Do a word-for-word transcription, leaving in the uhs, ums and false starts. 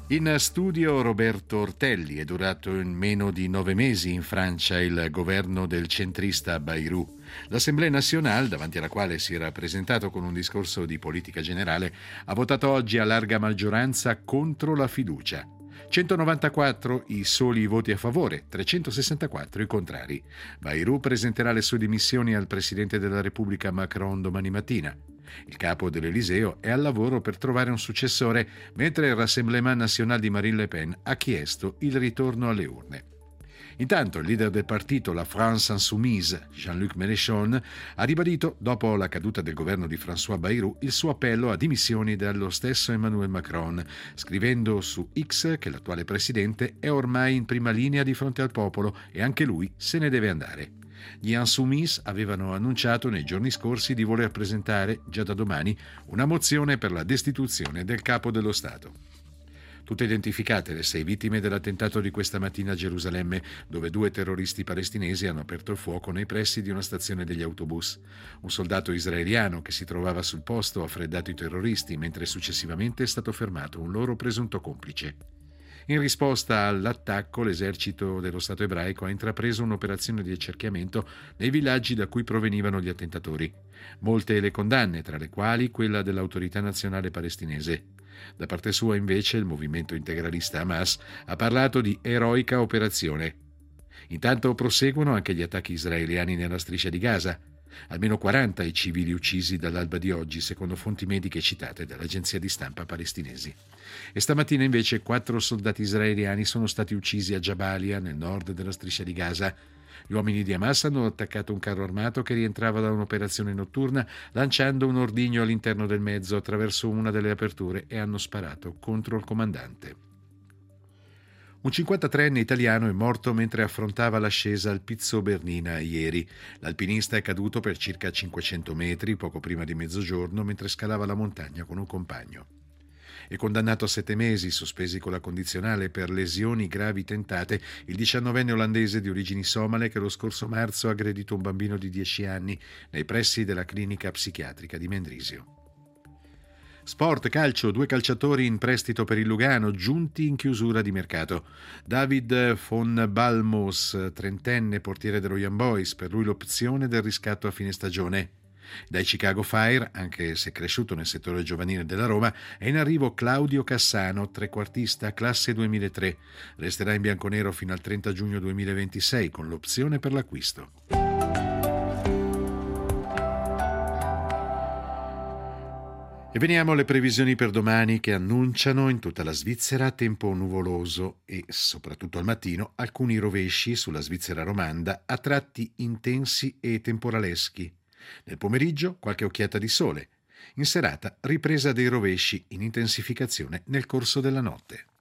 In studio Roberto Ortelli. È durato in meno di nove mesi in Francia il governo del centrista Bayrou. L'Assemblée nationale, davanti alla quale si era presentato con un discorso di politica generale, ha votato oggi a larga maggioranza contro la fiducia. centonovantaquattro i soli voti a favore, trecentosessantaquattro i contrari. Bayrou presenterà le sue dimissioni al presidente della Repubblica Macron domani mattina. Il capo dell'Eliseo è al lavoro per trovare un successore, mentre il Rassemblement National di Marine Le Pen ha chiesto il ritorno alle urne. Intanto il leader del partito, la France Insoumise, Jean-Luc Mélenchon, ha ribadito, dopo la caduta del governo di François Bayrou, il suo appello a dimissioni dallo stesso Emmanuel Macron, scrivendo su X che l'attuale presidente è ormai in prima linea di fronte al popolo e anche lui se ne deve andare. Gli Insoumis avevano annunciato nei giorni scorsi di voler presentare, già da domani, una mozione per la destituzione del capo dello Stato. Tutte identificate le sei vittime dell'attentato di questa mattina a Gerusalemme, dove due terroristi palestinesi hanno aperto il fuoco nei pressi di una stazione degli autobus. Un soldato israeliano che si trovava sul posto ha freddato i terroristi, mentre successivamente è stato fermato un loro presunto complice. In risposta all'attacco, l'esercito dello Stato ebraico ha intrapreso un'operazione di accerchiamento nei villaggi da cui provenivano gli attentatori. Molte le condanne, tra le quali quella dell'Autorità Nazionale Palestinese. Da parte sua, invece, il movimento integralista Hamas ha parlato di eroica operazione. Intanto proseguono anche gli attacchi israeliani nella striscia di Gaza. Almeno quaranta i civili uccisi dall'alba di oggi, secondo fonti mediche citate dall'agenzia di stampa palestinesi. E stamattina invece quattro soldati israeliani sono stati uccisi a Jabalia, nel nord della striscia di Gaza. Gli uomini di Hamas hanno attaccato un carro armato che rientrava da un'operazione notturna, lanciando un ordigno all'interno del mezzo attraverso una delle aperture e hanno sparato contro il comandante. Un cinquantatreenne italiano è morto mentre affrontava l'ascesa al Pizzo Bernina ieri. L'alpinista è caduto per circa cinquecento metri poco prima di mezzogiorno mentre scalava la montagna con un compagno. È condannato a sette mesi, sospesi con la condizionale per lesioni gravi tentate, il diciannovenne olandese di origini somale che lo scorso marzo ha aggredito un bambino di dieci anni nei pressi della clinica psichiatrica di Mendrisio. Sport, calcio, due calciatori in prestito per il Lugano, giunti in chiusura di mercato. David von Balmos, trentenne portiere dello Young Boys, per lui l'opzione del riscatto a fine stagione. Dai Chicago Fire, anche se cresciuto nel settore giovanile della Roma, è in arrivo Claudio Cassano, trequartista, classe duemilatré. Resterà in bianconero fino al trenta giugno duemilaventisei con l'opzione per l'acquisto. E veniamo alle previsioni per domani, che annunciano in tutta la Svizzera tempo nuvoloso e, soprattutto al mattino, alcuni rovesci sulla Svizzera romanda, a tratti intensi e temporaleschi. Nel pomeriggio qualche occhiata di sole. In serata ripresa dei rovesci in intensificazione nel corso della notte.